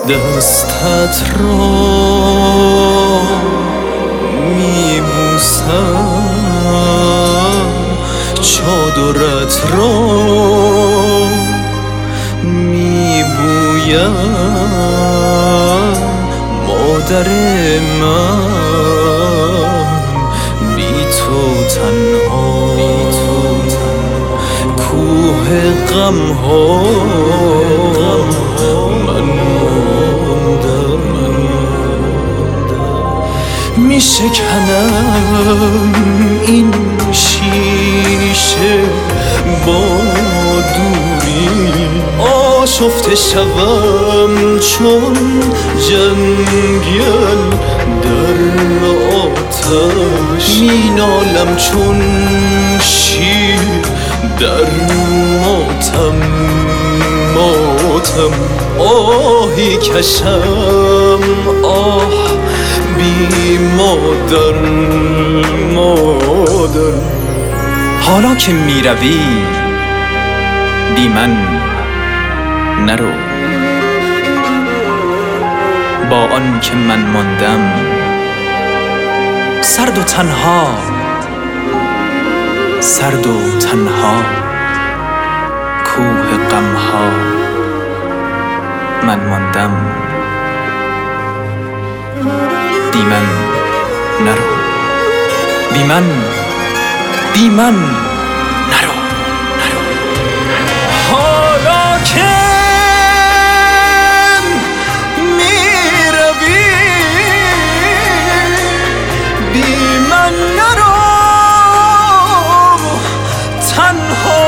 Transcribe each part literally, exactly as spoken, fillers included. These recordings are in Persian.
دستت را میبوسم، چادرت را میبویم، مادر من بی تو تنها، کوه غم ها من ماندم. میشکنم این شیشه با دوری، آشفته شوم چون جنگل در آتش، مینالم چون شیر در ماتم ماتم. آهی کشم آه بی مادر مادر. حالا که میروی بی من نرو، با آن که من ماندم سرد و تنها، سرد و تنها، کوه غم ها من ماندم. بی من نرو، بی من بی من نرو نرو. حالا که میروی بی من نرو، تنها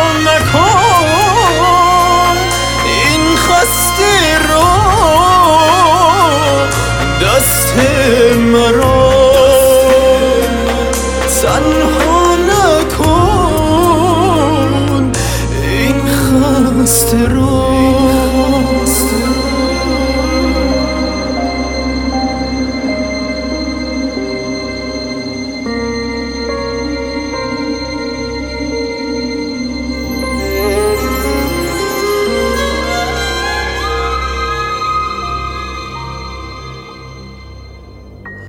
نکن این خسته رو، دست مرا تنها نکن این خسته رو.